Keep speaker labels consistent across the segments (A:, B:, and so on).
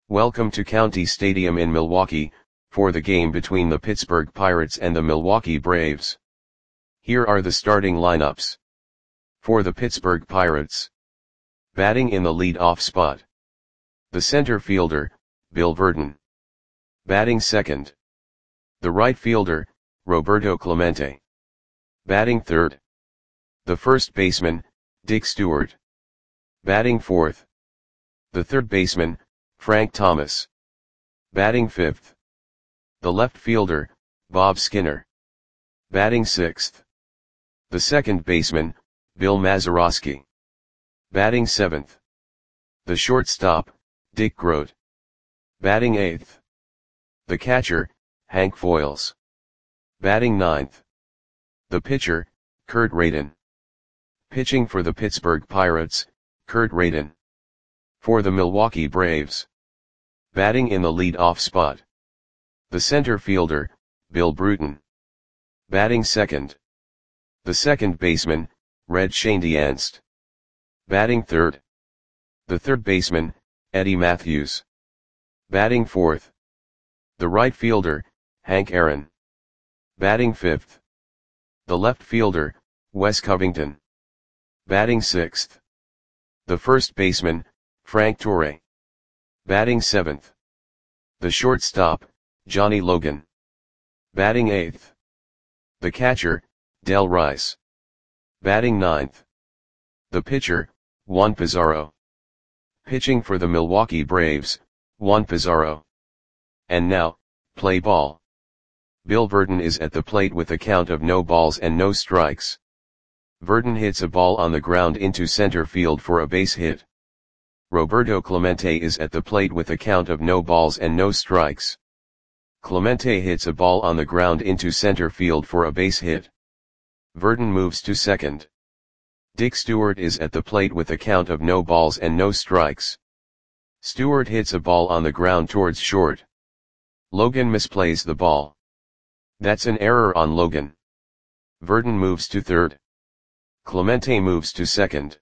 A: Welcome to County Stadium in Milwaukee, for the game between the Pittsburgh Pirates and the Milwaukee Braves. Here are the starting lineups. For the Pittsburgh Pirates. Batting in the lead-off spot. The center fielder, Bill Virdon. Batting second. The right fielder, Roberto Clemente. Batting third. The first baseman, Dick Stewart. Batting fourth. The third baseman, Frank Thomas. Batting fifth. The left fielder, Bob Skinner. Batting sixth. The second baseman, Bill Mazeroski. Batting seventh. The shortstop, Dick Groat. Batting eighth. The catcher, Hank Foils. Batting ninth. The pitcher, Kurt Radin. Pitching for the Pittsburgh Pirates, Kurt Radin. For the Milwaukee Braves. Batting in the lead-off spot. The center fielder, Bill Bruton. Batting second. The second baseman, Red Schoendienst. Batting third. The third baseman, Eddie Matthews. Batting fourth. The right fielder, Hank Aaron. Batting fifth. The left fielder, Wes Covington. Batting sixth. The first baseman, Frank Torre. Batting seventh. The shortstop, Johnny Logan. Batting eighth. The catcher, Del Rice. Batting ninth. The pitcher, Juan Pizarro. Pitching for the Milwaukee Braves, Juan Pizarro. And now, play ball. Bill Virdon is at the plate with a count of no balls and no strikes. Virdon hits a ball on the ground into center field for a base hit. Roberto Clemente is at the plate with a count of no balls and no strikes. Clemente hits a ball on the ground into center field for a base hit. Virdon moves to second. Dick Stewart is at the plate with a count of no balls and no strikes. Stewart hits a ball on the ground towards short. Logan misplays the ball. That's an error on Logan. Virdon moves to third. Clemente moves to second.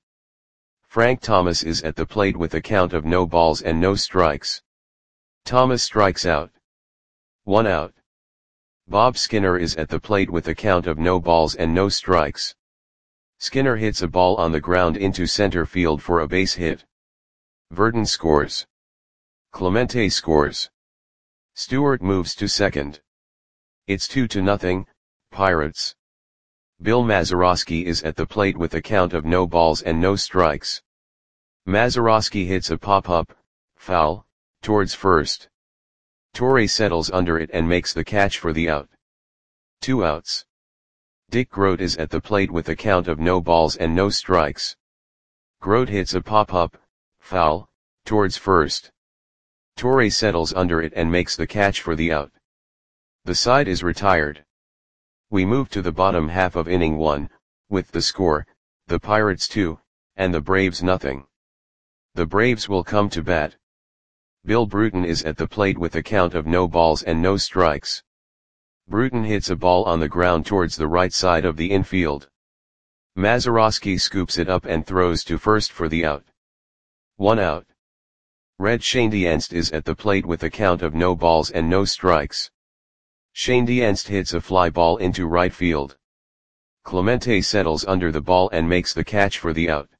A: Frank Thomas is at the plate with a count of no balls and no strikes. Thomas strikes out. 1 out. Bob Skinner is at the plate with a count of no balls and no strikes. Skinner hits a ball on the ground into center field for a base hit. Virdon scores. Clemente scores. Stewart moves to second. It's 2-0, Pirates. Bill Mazeroski is at the plate with a count of no balls and no strikes. Mazeroski hits a pop-up, foul, towards first. Torre settles under it and makes the catch for the out. 2 outs. Dick Groat is at the plate with a count of no balls and no strikes. Groat hits a pop-up, foul, towards first. Torre settles under it and makes the catch for the out. The side is retired. We move to the bottom half of inning 1, with the score, the Pirates 2, and the Braves nothing. The Braves will come to bat. Bill Bruton is at the plate with a count of no balls and no strikes. Bruton hits a ball on the ground towards the right side of the infield. Mazeroski scoops it up and throws to first for the out. 1 out. Red Schoendienst is at the plate with a count of no balls and no strikes. Schoendienst hits a fly ball into right field. Clemente settles under the ball and makes the catch for the out.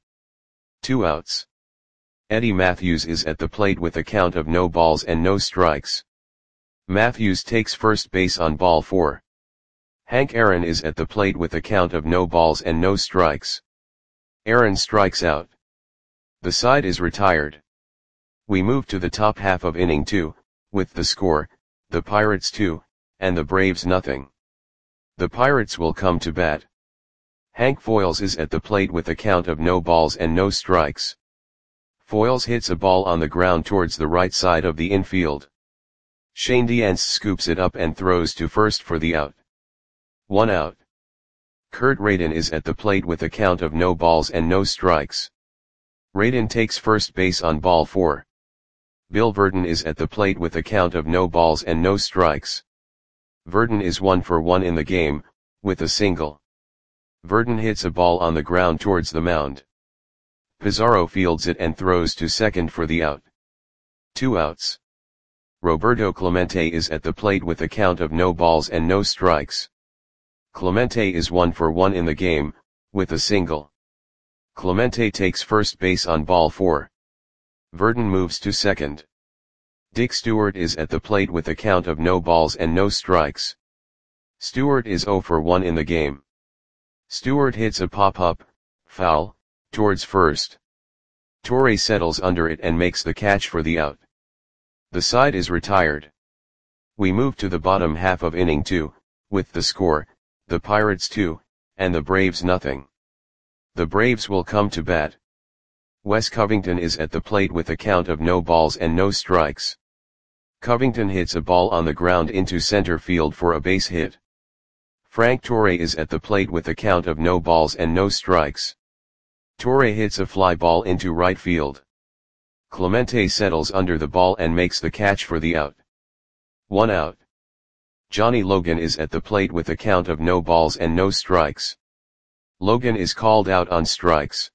A: 2 outs. Eddie Matthews is at the plate with a count of no balls and no strikes. Matthews takes first base on ball 4. Hank Aaron is at the plate with a count of no balls and no strikes. Aaron strikes out. The side is retired. We move to the top half of inning 2, with the score, the Pirates 2, and the Braves nothing. The Pirates will come to bat. Hank Foils is at the plate with a count of no balls and no strikes. Foils hits a ball on the ground towards the right side of the infield. Schoendienst scoops it up and throws to first for the out. 1 out. Kurt Radin is at the plate with a count of no balls and no strikes. Radin takes first base on ball 4. Bill Virdon is at the plate with a count of no balls and no strikes. Virdon is 1 for 1 in the game, with a single. Virdon hits a ball on the ground towards the mound. Pizarro fields it and throws to second for the out. 2 outs. Roberto Clemente is at the plate with a count of no balls and no strikes. Clemente is 1 for 1 in the game, with a single. Clemente takes first base on ball 4. Verdon moves to second. Dick Stewart is at the plate with a count of no balls and no strikes. Stewart is 0 for 1 in the game. Stewart hits a pop-up, foul, towards first. Torre settles under it and makes the catch for the out. The side is retired. We move to the bottom half of inning 2, with the score, the Pirates 2, and the Braves nothing. The Braves will come to bat. Wes Covington is at the plate with a count of no balls and no strikes. Covington hits a ball on the ground into center field for a base hit. Frank Torre is at the plate with a count of no balls and no strikes. Torre hits a fly ball into right field. Clemente settles under the ball and makes the catch for the out. 1 out. Johnny Logan is at the plate with a count of no balls and no strikes. Logan is called out on strikes.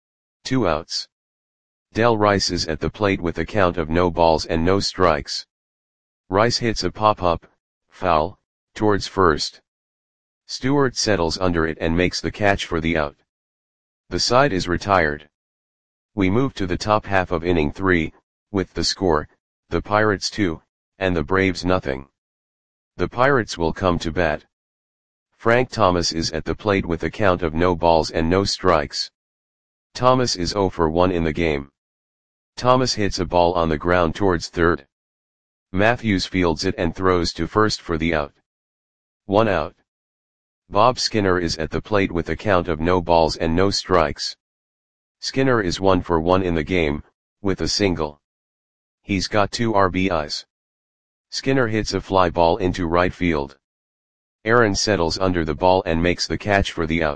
A: 2 outs. Del Rice is at the plate with a count of no balls and no strikes. Rice hits a pop-up, foul, towards first. Stewart settles under it and makes the catch for the out. The side is retired. We move to the top half of inning 3, with the score, the Pirates 2, and the Braves nothing. The Pirates will come to bat. Frank Thomas is at the plate with a count of no balls and no strikes. Thomas is 0 for 1 in the game. Thomas hits a ball on the ground towards third. Matthews fields it and throws to first for the out. 1 out. Bob Skinner is at the plate with a count of no balls and no strikes. Skinner is 1 for 1 in the game, with a single. He's got 2 RBIs. Skinner hits a fly ball into right field. Aaron settles under the ball and makes the catch for the out.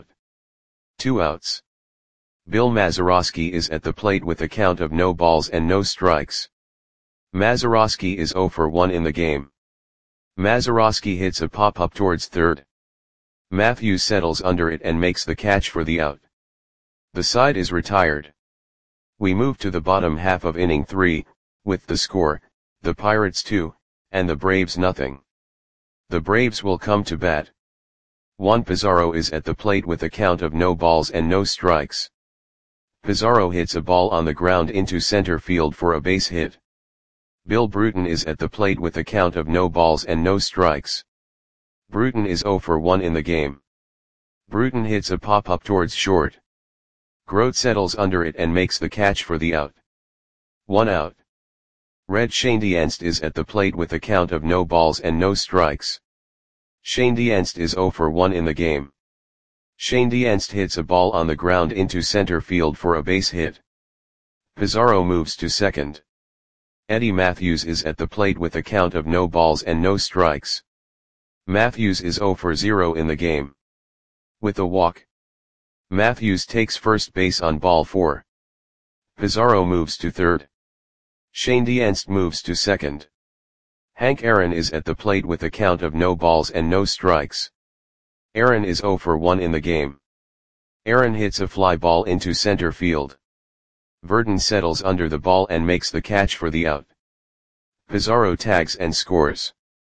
A: 2 outs. Bill Mazeroski is at the plate with a count of no balls and no strikes. Mazeroski is 0 for 1 in the game. Mazeroski hits a pop-up towards third. Matthews settles under it and makes the catch for the out. The side is retired. We move to the bottom half of inning 3, with the score, the Pirates 2, and the Braves nothing. The Braves will come to bat. Juan Pizarro is at the plate with a count of no balls and no strikes. Pizarro hits a ball on the ground into center field for a base hit. Bill Bruton is at the plate with a count of no balls and no strikes. Bruton is 0 for 1 in the game. Bruton hits a pop-up towards short. Grote settles under it and makes the catch for the out. 1 out. Red Schoendienst is at the plate with a count of no balls and no strikes. Schoendienst is 0 for 1 in the game. Schoendienst hits a ball on the ground into center field for a base hit. Pizarro moves to second. Eddie Matthews is at the plate with a count of no balls and no strikes. Matthews is 0 for 0 in the game. With a walk. Matthews takes first base on ball 4. Pizarro moves to third. Schoendienst moves to second. Hank Aaron is at the plate with a count of no balls and no strikes. Aaron is 0 for 1 in the game. Aaron hits a fly ball into center field. Verdon settles under the ball and makes the catch for the out. Pizarro tags and scores.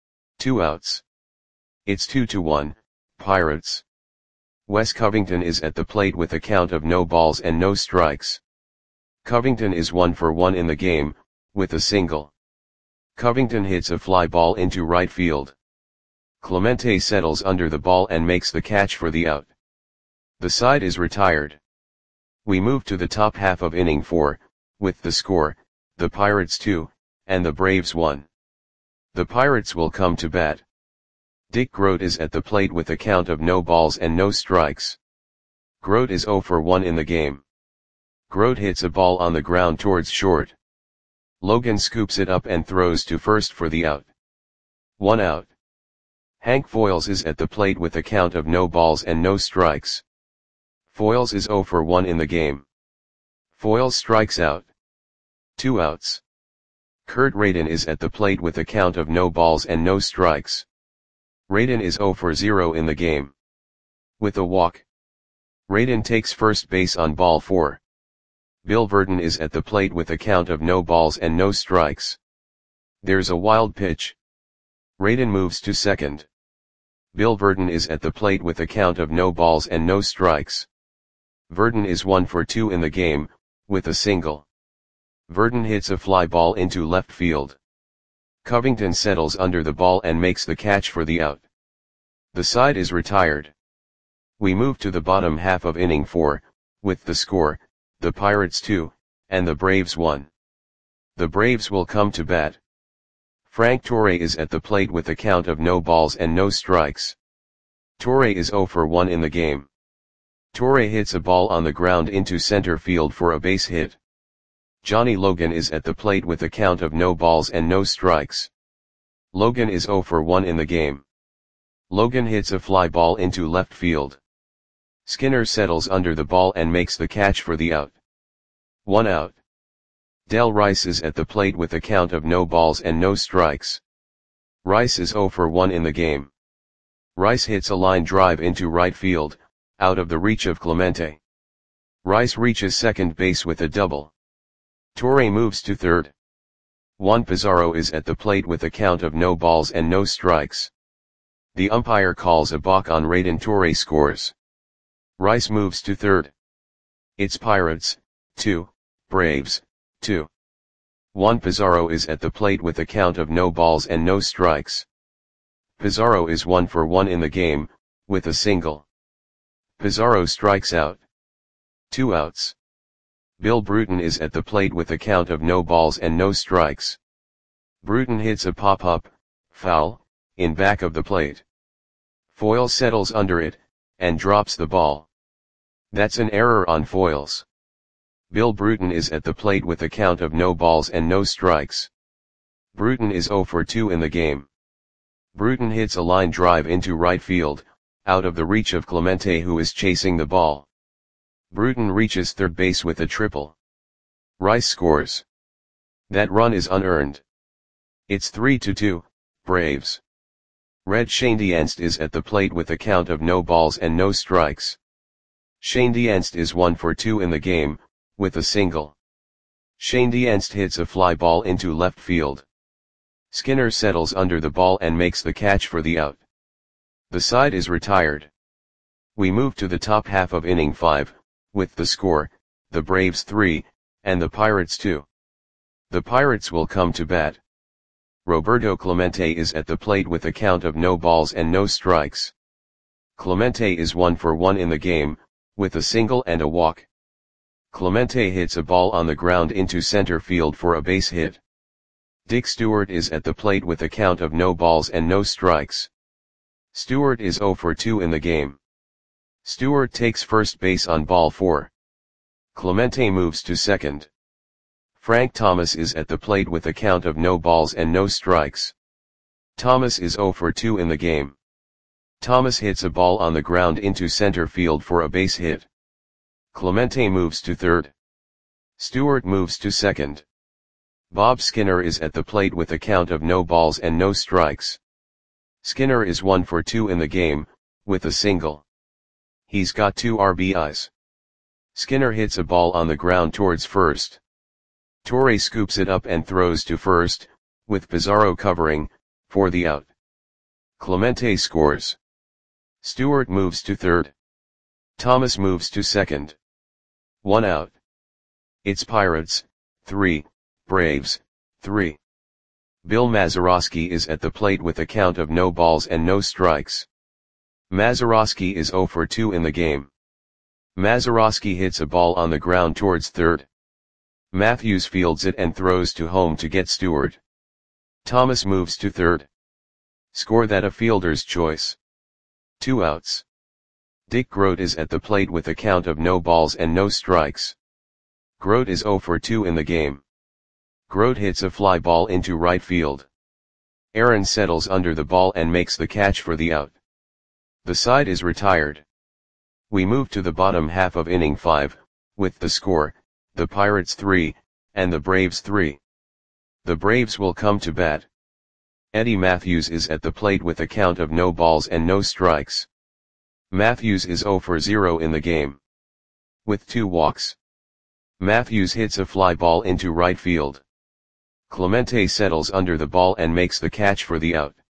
A: 2 outs. It's 2-1, Pirates. Wes Covington is at the plate with a count of no balls and no strikes. Covington is 1 for 1 in the game, with a single. Covington hits a fly ball into right field. Clemente settles under the ball and makes the catch for the out. The side is retired. We move to the top half of inning 4, with the score, the Pirates 2, and the Braves 1. The Pirates will come to bat. Dick Grote is at the plate with a count of no balls and no strikes. Grote is 0 for 1 in the game. Grote hits a ball on the ground towards short. Logan scoops it up and throws to first for the out. 1 out. Hank Foils is at the plate with a count of no balls and no strikes. Foils is 0 for 1 in the game. Foils strikes out. 2 outs. Kurt Radin is at the plate with a count of no balls and no strikes. Radin is 0 for 0 in the game. With a walk. Radin takes first base on ball 4. Bill Verdon is at the plate with a count of no balls and no strikes. There's a wild pitch. Radin moves to second. Bill Verdon is at the plate with a count of no balls and no strikes. Verdon is 1 for 2 in the game, with a single. Verdon hits a fly ball into left field. Covington settles under the ball and makes the catch for the out. The side is retired. We move to the bottom half of inning 4, with the score, the Pirates 2, and the Braves 1. The Braves will come to bat. Frank Torre is at the plate with a count of no balls and no strikes. Torre is 0 for 1 in the game. Torre hits a ball on the ground into center field for a base hit. Johnny Logan is at the plate with a count of no balls and no strikes. Logan is 0 for 1 in the game. Logan hits a fly ball into left field. Skinner settles under the ball and makes the catch for the out. 1 out. Del Rice is at the plate with a count of no balls and no strikes. Rice is 0 for 1 in the game. Rice hits a line drive into right field, out of the reach of Clemente. Rice reaches second base with a double. Torre moves to third. Juan Pizarro is at the plate with a count of no balls and no strikes. The umpire calls a balk on Radin. Torre scores. Rice moves to third. It's Pirates, 2, Braves, 2. Juan Pizarro is at the plate with a count of no balls and no strikes. Pizarro is 1 for 1 in the game, with a single. Pizarro strikes out. 2 outs. Bill Bruton is at the plate with a count of no balls and no strikes. Bruton hits a pop-up, foul, in back of the plate. Foyle settles under it, and drops the ball. That's an error on Foyle's. Bill Bruton is at the plate with a count of no balls and no strikes. Bruton is 0 for 2 in the game. Bruton hits a line drive into right field, out of the reach of Clemente, who is chasing the ball. Bruton reaches third base with a triple. Rice scores. That run is unearned. It's 3-2, Braves. Red Schoendienst is at the plate with a count of no balls and no strikes. Schoendienst is 1 for 2 in the game, with a single. Schoendienst hits a fly ball into left field. Skinner settles under the ball and makes the catch for the out. The side is retired. We move to the top half of inning 5, with the score, the Braves 3, and the Pirates 2. The Pirates will come to bat. Roberto Clemente is at the plate with a count of no balls and no strikes. Clemente is 1 for 1 in the game, with a single and a walk. Clemente hits a ball on the ground into center field for a base hit. Dick Stewart is at the plate with a count of no balls and no strikes. Stewart is 0 for 2 in the game. Stewart takes first base on ball 4. Clemente moves to second. Frank Thomas is at the plate with a count of no balls and no strikes. Thomas is 0 for 2 in the game. Thomas hits a ball on the ground into center field for a base hit. Clemente moves to third. Stewart moves to second. Bob Skinner is at the plate with a count of no balls and no strikes. Skinner is 1 for 2 in the game, with a single. He's got 2 RBIs. Skinner hits a ball on the ground towards first. Torre scoops it up and throws to first, with Pizarro covering, for the out. Clemente scores. Stewart moves to third. Thomas moves to second. 1 out. It's Pirates, 3, Braves, 3. Bill Mazeroski is at the plate with a count of no balls and no strikes. Mazeroski is 0 for 2 in the game. Mazeroski hits a ball on the ground towards third. Matthews fields it and throws to home to get Stewart. Thomas moves to third. Score that a fielder's choice. 2 outs. Dick Grote is at the plate with a count of no balls and no strikes. Grote is 0 for 2 in the game. Grote hits a fly ball into right field. Aaron settles under the ball and makes the catch for the out. The side is retired. We move to the bottom half of inning 5, with the score, the Pirates 3, and the Braves 3. The Braves will come to bat. Eddie Matthews is at the plate with a count of no balls and no strikes. Matthews is 0 for 0 in the game, with 2 walks. Matthews hits a fly ball into right field. Clemente settles under the ball and makes the catch for the out.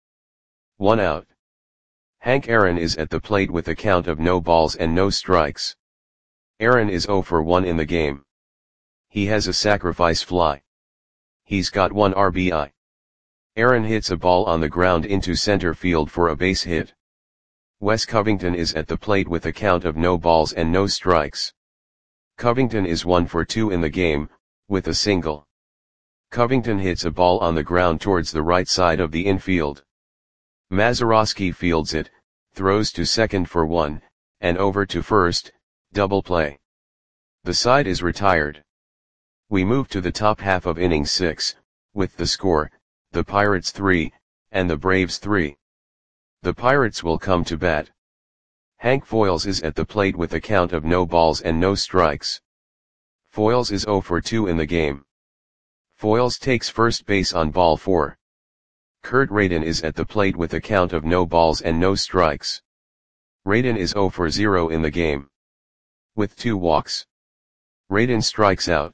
A: 1 out. Hank Aaron is at the plate with a count of no balls and no strikes. Aaron is 0 for 1 in the game. He has a sacrifice fly. He's got 1 RBI. Aaron hits a ball on the ground into center field for a base hit. Wes Covington is at the plate with a count of no balls and no strikes. Covington is 1 for 2 in the game, with a single. Covington hits a ball on the ground towards the right side of the infield. Mazeroski fields it, throws to second for 1, and over to first, double play. The side is retired. We move to the top half of inning 6, with the score, the Pirates 3, and the Braves 3. The Pirates will come to bat. Hank Foils is at the plate with a count of no balls and no strikes. Foils is 0 for 2 in the game. Foils takes first base on ball 4. Kurt Radin is at the plate with a count of no balls and no strikes. Radin is 0 for 0 in the game. With 2 walks. Radin strikes out.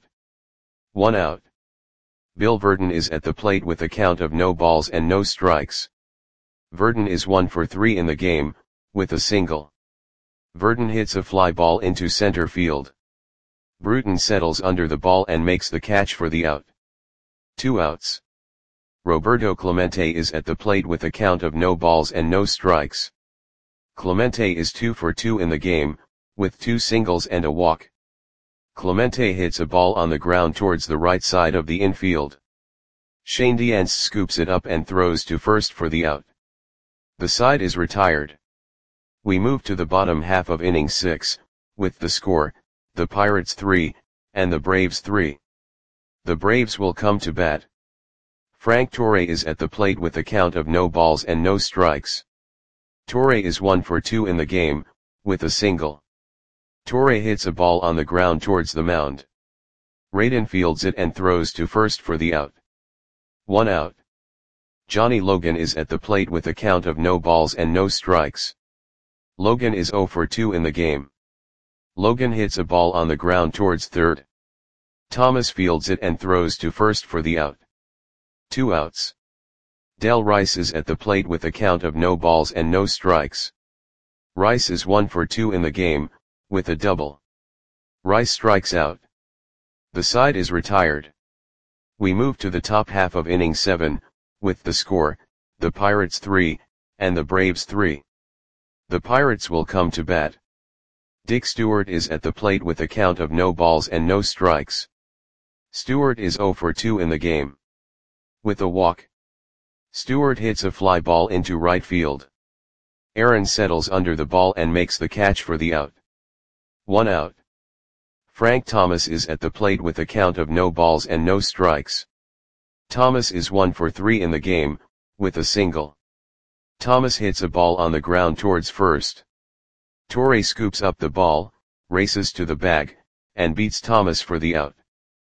A: 1 out. Bill Verdon is at the plate with a count of no balls and no strikes. Verdon is 1 for 3 in the game, with a single. Verdon hits a fly ball into center field. Bruton settles under the ball and makes the catch for the out. 2 outs. Roberto Clemente is at the plate with a count of no balls and no strikes. Clemente is 2 for 2 in the game, with 2 singles and a walk. Clemente hits a ball on the ground towards the right side of the infield. Shane Diance scoops it up and throws to first for the out. The side is retired. We move to the bottom half of inning 6, with the score, the Pirates 3, and the Braves 3. The Braves will come to bat. Frank Torre is at the plate with a count of no balls and no strikes. Torre is 1 for 2 in the game, with a single. Torre hits a ball on the ground towards the mound. Radin fields it and throws to first for the out. 1 out. Johnny Logan is at the plate with a count of no balls and no strikes. Logan is 0 for 2 in the game. Logan hits a ball on the ground towards third. Thomas fields it and throws to first for the out. 2 outs. Del Rice is at the plate with a count of no balls and no strikes. Rice is 1 for 2 in the game, with a double. Rice strikes out. The side is retired. We move to the top half of inning 7, with the score, the Pirates 3, and the Braves 3. The Pirates will come to bat. Dick Stewart is at the plate with a count of no balls and no strikes. Stewart is 0 for 2 in the game. With a walk. Stewart hits a fly ball into right field. Aaron settles under the ball and makes the catch for the out. 1 out. Frank Thomas is at the plate with a count of no balls and no strikes. Thomas is 1 for 3 in the game, with a single. Thomas hits a ball on the ground towards first. Torre scoops up the ball, races to the bag, and beats Thomas for the out.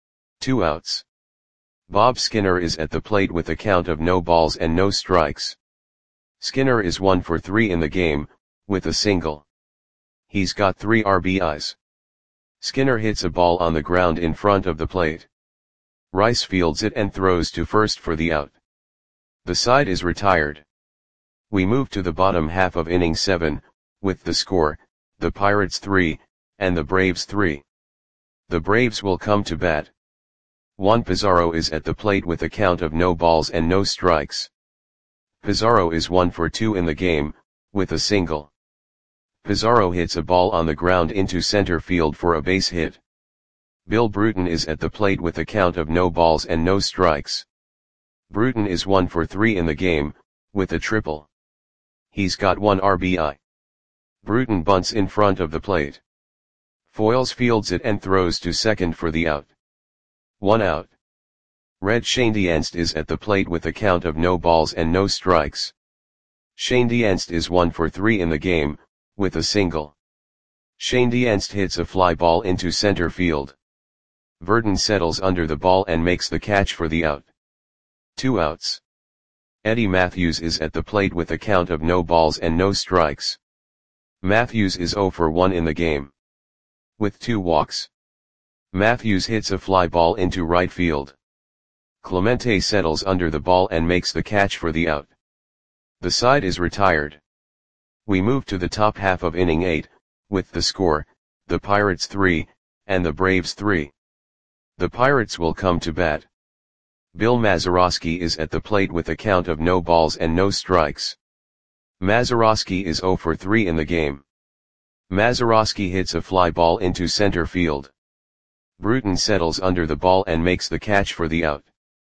A: 2 outs. Bob Skinner is at the plate with a count of no balls and no strikes. Skinner is 1 for 3 in the game, with a single. He's got 3 RBIs. Skinner hits a ball on the ground in front of the plate. Rice fields it and throws to first for the out. The side is retired. We move to the bottom half of inning 7, with the score, the Pirates 3, and the Braves 3. The Braves will come to bat. Juan Pizarro is at the plate with a count of no balls and no strikes. Pizarro is 1 for 2 in the game, with a single. Pizarro hits a ball on the ground into center field for a base hit. Bill Bruton is at the plate with a count of no balls and no strikes. Bruton is 1 for 3 in the game, with a triple. He's got 1 RBI. Bruton bunts in front of the plate. Foils fields it and throws to second for the out. 1 out. Red Schoendienst is at the plate with a count of no balls and no strikes. Schoendienst is 1 for 3 in the game, with a single. Schoendienst hits a fly ball into center field. Verdon settles under the ball and makes the catch for the out. 2 outs. Eddie Matthews is at the plate with a count of no balls and no strikes. Matthews is 0 for 1 in the game. With 2 walks. Matthews hits a fly ball into right field. Clemente settles under the ball and makes the catch for the out. The side is retired. We move to the top half of inning 8, with the score, the Pirates 3, and the Braves 3. The Pirates will come to bat. Bill Mazeroski is at the plate with a count of no balls and no strikes. Mazeroski is 0 for 3 in the game. Mazeroski hits a fly ball into center field. Bruton settles under the ball and makes the catch for the out.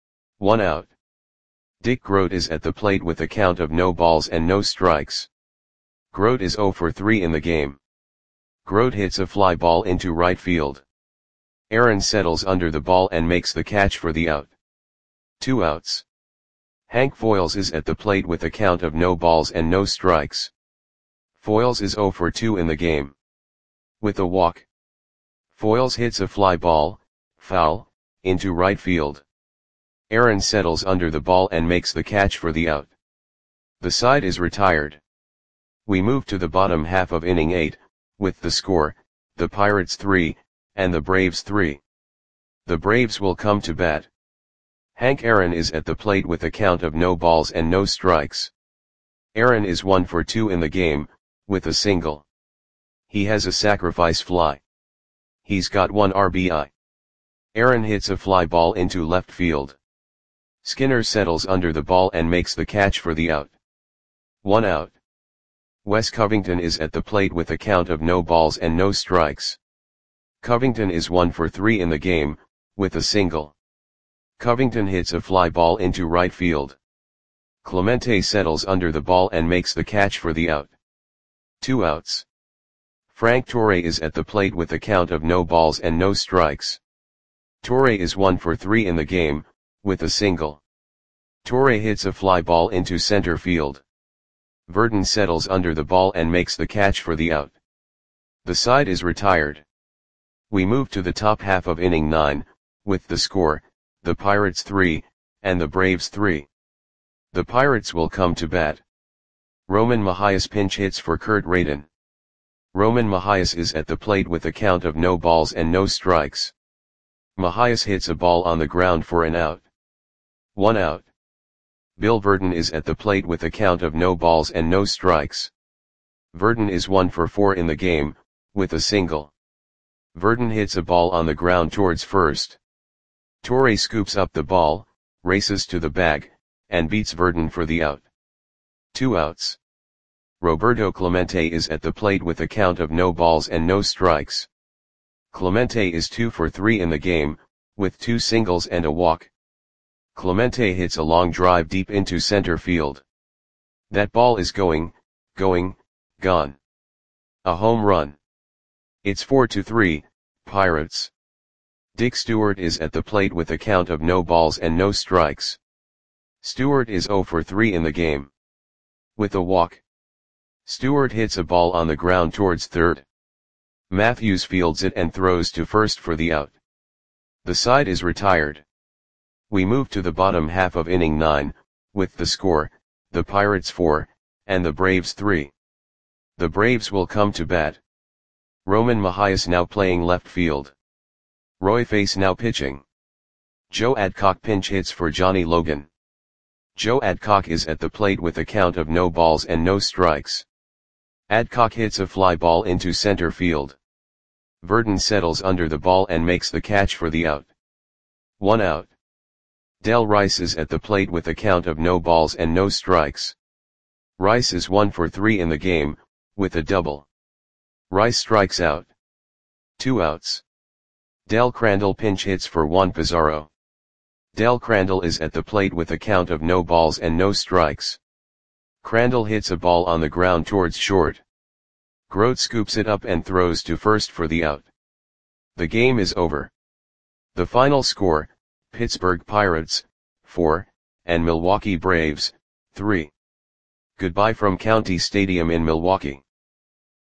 A: 1 out. Dick Grote is at the plate with a count of no balls and no strikes. Grote is 0 for 3 in the game. Grote hits a fly ball into right field. Aaron settles under the ball and makes the catch for the out. 2 outs. Hank Foils is at the plate with a count of no balls and no strikes. Foils is 0 for 2 in the game. With a walk. Foils hits a fly ball, foul, into right field. Aaron settles under the ball and makes the catch for the out. The side is retired. We move to the bottom half of inning 8, with the score, the Pirates 3, and the Braves 3. The Braves will come to bat. Hank Aaron is at the plate with a count of no balls and no strikes. Aaron is 1 for 2 in the game, with a single. He has a sacrifice fly. He's got 1 RBI. Aaron hits a fly ball into left field. Skinner settles under the ball and makes the catch for the out. 1 out. Wes Covington is at the plate with a count of no balls and no strikes. Covington is 1 for 3 in the game, with a single. Covington hits a fly ball into right field. Clemente settles under the ball and makes the catch for the out. 2 outs. Frank Torre is at the plate with a count of no balls and no strikes. Torre is 1 for 3 in the game, with a single. Torre hits a fly ball into center field. Verdon settles under the ball and makes the catch for the out. The side is retired. We move to the top half of inning 9, with the score, the Pirates 3, and the Braves 3. The Pirates will come to bat. Roman Mahias pinch hits for Kurt Radin. Roman Mahias is at the plate with a count of no balls and no strikes. Mahias hits a ball on the ground for an out. 1 out. Bill Verdon is at the plate with a count of no balls and no strikes. Verdon is 1 for 4 in the game, with a single. Verdon hits a ball on the ground towards first. Torre scoops up the ball, races to the bag, and beats Verdon for the out. 2 outs. Roberto Clemente is at the plate with a count of no balls and no strikes. Clemente is 2 for 3 in the game, with 2 singles and a walk. Clemente hits a long drive deep into center field. That ball is gone. A home run. It's 4-3, Pirates. Dick Stewart is at the plate with a count of no balls and no strikes. Stewart is 0 for 3 in the game. With a walk. Stewart hits a ball on the ground towards third. Matthews fields it and throws to first for the out. The side is retired. We move to the bottom half of inning 9, with the score, the Pirates 4, and the Braves 3. The Braves will come to bat. Roman Mahias now playing left field. Roy Face now pitching. Joe Adcock pinch hits for Johnny Logan. Joe Adcock is at the plate with a count of no balls and no strikes. Adcock hits a fly ball into center field. Verdon settles under the ball and makes the catch for the out. 1 out. Del Rice is at the plate with a count of no balls and no strikes. Rice is 1 for 3 in the game, with a double. Rice strikes out. 2 outs. Del Crandall pinch hits for Juan Pizarro. Del Crandall is at the plate with a count of no balls and no strikes. Crandall hits a ball on the ground towards short. Grote scoops it up and throws to first for the out. The game is over. The final score, Pittsburgh Pirates, 4, and Milwaukee Braves, 3. Goodbye from County Stadium in Milwaukee.